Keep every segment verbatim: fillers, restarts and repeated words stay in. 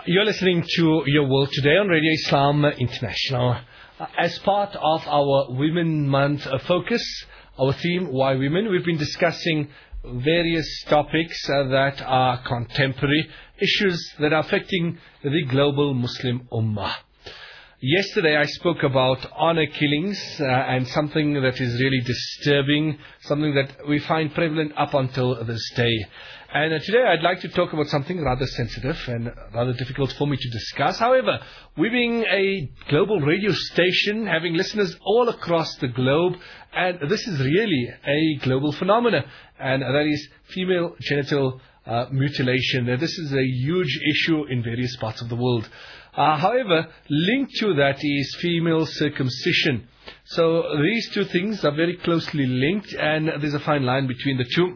You're listening to Your World Today on Radio Islam International. Uh, as part of our Women Month uh, focus, our theme, Why Women, we've been discussing various topics uh, that are contemporary, issues that are affecting the global Muslim Ummah. Yesterday I spoke about honor killings uh, and something that is really disturbing, something that we find prevalent up until this day. And uh, today I'd like to talk about something rather sensitive and rather difficult for me to discuss. However, we being a global radio station, having listeners all across the globe, and this is really a global phenomenon, and that is female genital uh, mutilation. Uh, this is a huge issue in various parts of the world. Uh, however, linked to that is female circumcision. So these two things are very closely linked, and there's a fine line between the two.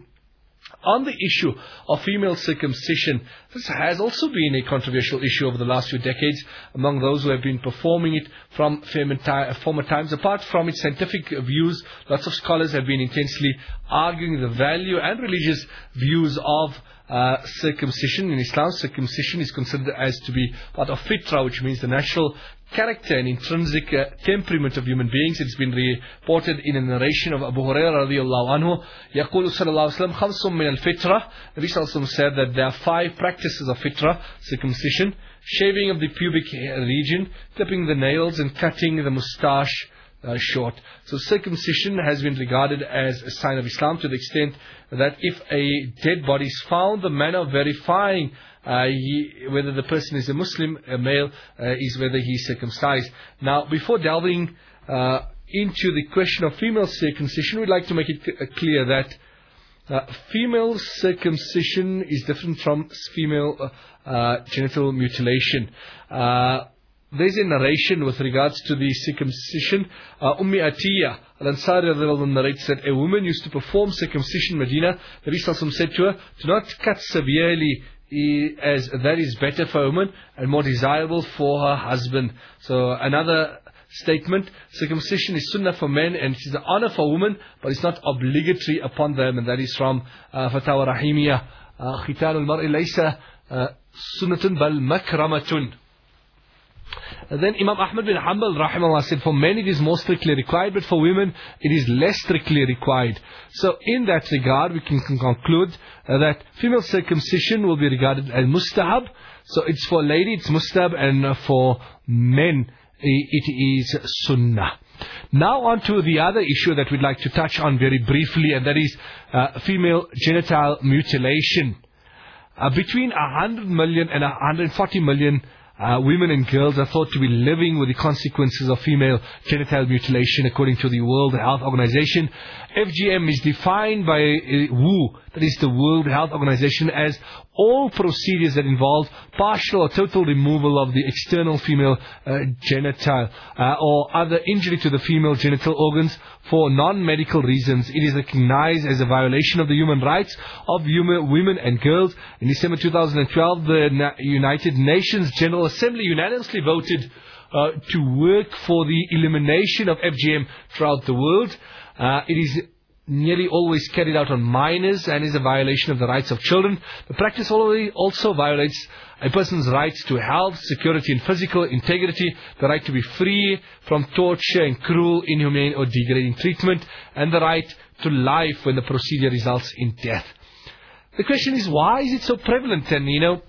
On the issue of female circumcision, this has also been a controversial issue over the last few decades among those who have been performing it from former times. Apart from its scientific views, lots of scholars have been intensely arguing the value and religious views of Uh, circumcision. In Islam, circumcision is considered as to be part of fitra, which means the natural character and intrinsic uh, temperament of human beings. It's been reported in a narration of Abu Hurairah radiallahu anhu, يقول صلى الله عليه وسلم خمس من الفطرة. The Nabi sallallahu alaihi wasallam said that there are five practices of fitra: circumcision, shaving of the pubic region, clipping the nails, and cutting the moustache Uh, short. So circumcision has been regarded as a sign of Islam, to the extent that if a dead body is found, the manner of verifying uh, he, whether the person is a Muslim, a male, uh, is whether he is circumcised. Now, before delving uh, into the question of female circumcision, we'd like to make it clear that uh, female circumcision is different from female uh, uh, genital mutilation. Uh, There's a narration with regards to the circumcision. Uh, Ummi Atiyah al-Ansari narrates that a woman used to perform circumcision in Medina. The Rasul said to her, "Do not cut severely, as that is better for a woman and more desirable for her husband." So another statement, circumcision is sunnah for men and it is an honor for women, but it's not obligatory upon them. And that is from uh, Fatawa Rahimiyah. Khitan al-mar'i laysa sunnatun bal makramatun. And then Imam Ahmad bin Hanbal rahimahullah said, for men it is more strictly required, but for women it is less strictly required. So in that regard we can conclude uh, that female circumcision will be regarded as mustahab. So it's for a lady, it's mustahab, and uh, for men it is sunnah. Now on to the other issue that we'd like to touch on very briefly, and that is uh, female genital mutilation. Uh, between one hundred million and one hundred forty million Uh, women and girls are thought to be living with the consequences of female genital mutilation, according to the World Health Organization. F G M is defined by uh, W H O, that is the World Health Organization, as all procedures that involve partial or total removal of the external female uh, genital uh, or other injury to the female genital organs for non-medical reasons. It is recognized as a violation of the human rights of human, women and girls. In December two thousand twelve, the Na- United Nations General Assembly unanimously voted uh, to work for the elimination of F G M throughout the world. Uh, it is nearly always carried out on minors and is a violation of the rights of children. The practice also violates a person's rights to health, security and physical integrity, the right to be free from torture and cruel, inhumane or degrading treatment, and the right to life when the procedure results in death. The question is, why is it so prevalent? And you know,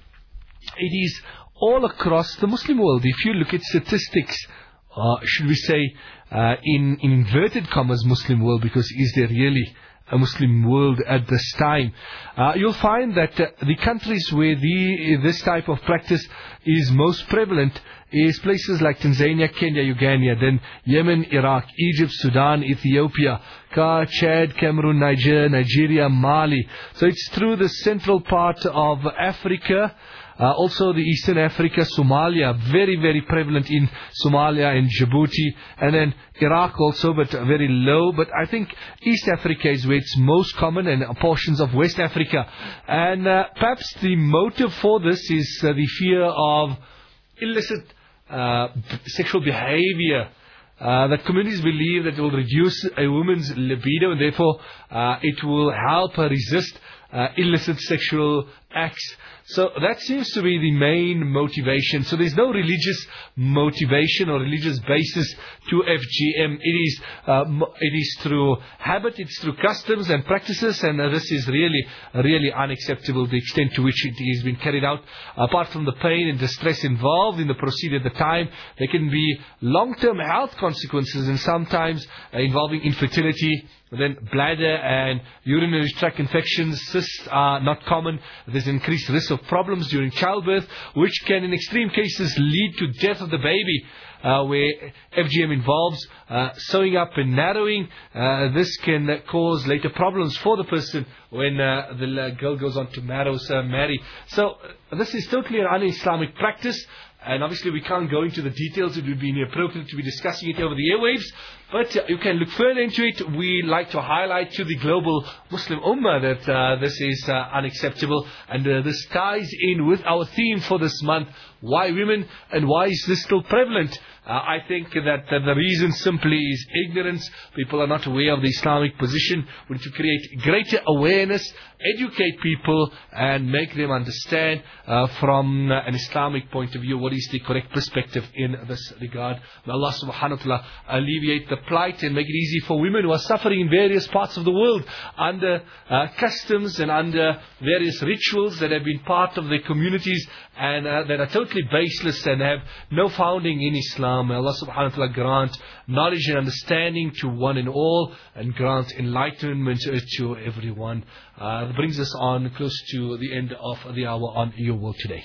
it is all across the Muslim world. If you look at statistics, uh, should we say, uh, in, in inverted commas Muslim world, because is there really a Muslim world at this time? Uh, you'll find that uh, the countries where the, this type of practice is most prevalent is places like Tanzania, Kenya, Uganda, then Yemen, Iraq, Egypt, Sudan, Ethiopia, Chad, Cameroon, Niger, Nigeria, Mali. So it's through the central part of Africa. Uh, also the Eastern Africa, Somalia, very, very prevalent in Somalia and Djibouti, and then Iraq also, but very low. But I think East Africa is where it's most common, and portions of West Africa. And uh, perhaps the motive for this is uh, the fear of illicit uh, sexual behavior. Uh, that communities believe that it will reduce a woman's libido, and therefore uh, it will help her resist uh, illicit sexual acts. So that seems to be the main motivation. So there's no religious motivation or religious basis to F G M. It is, uh, it is through habit, it's through customs and practices, and uh, this is really, really unacceptable, the extent to which it has been carried out. Apart from the pain and distress involved in the procedure at the time, there can be long-term health consequences, and sometimes uh, involving infertility. Then bladder and urinary tract infections, cysts are not common. There's increased risk of problems during childbirth, which can in extreme cases lead to death of the baby. Uh, where F G M involves uh, sewing up and narrowing, uh, this can uh, cause later problems for the person when uh, the uh, girl goes on to marry. Uh, marry. So uh, this is totally an un-Islamic practice. And obviously we can't go into the details. It would be inappropriate to be discussing it over the airwaves. But uh, you can look further into it. We like to highlight to the global Muslim Ummah that uh, this is uh, unacceptable. And uh, this ties in with our theme for this month. Why women, and why is this still prevalent? Uh, I think that uh, the reason simply is ignorance. People are not aware of the Islamic position. We need to create greater awareness, educate people, and make them understand uh, from uh, an Islamic point of view what is the correct perspective in this regard. May Allah subhanahu wa ta'ala alleviate the plight and make it easy for women who are suffering in various parts of the world under uh, customs and under various rituals that have been part of their communities and uh, that are totally baseless and have no founding in Islam. May Allah subhanahu wa ta'ala grant knowledge and understanding to one and all, and grant enlightenment to everyone. Uh, that brings us on close to the end of the hour on Your World Today.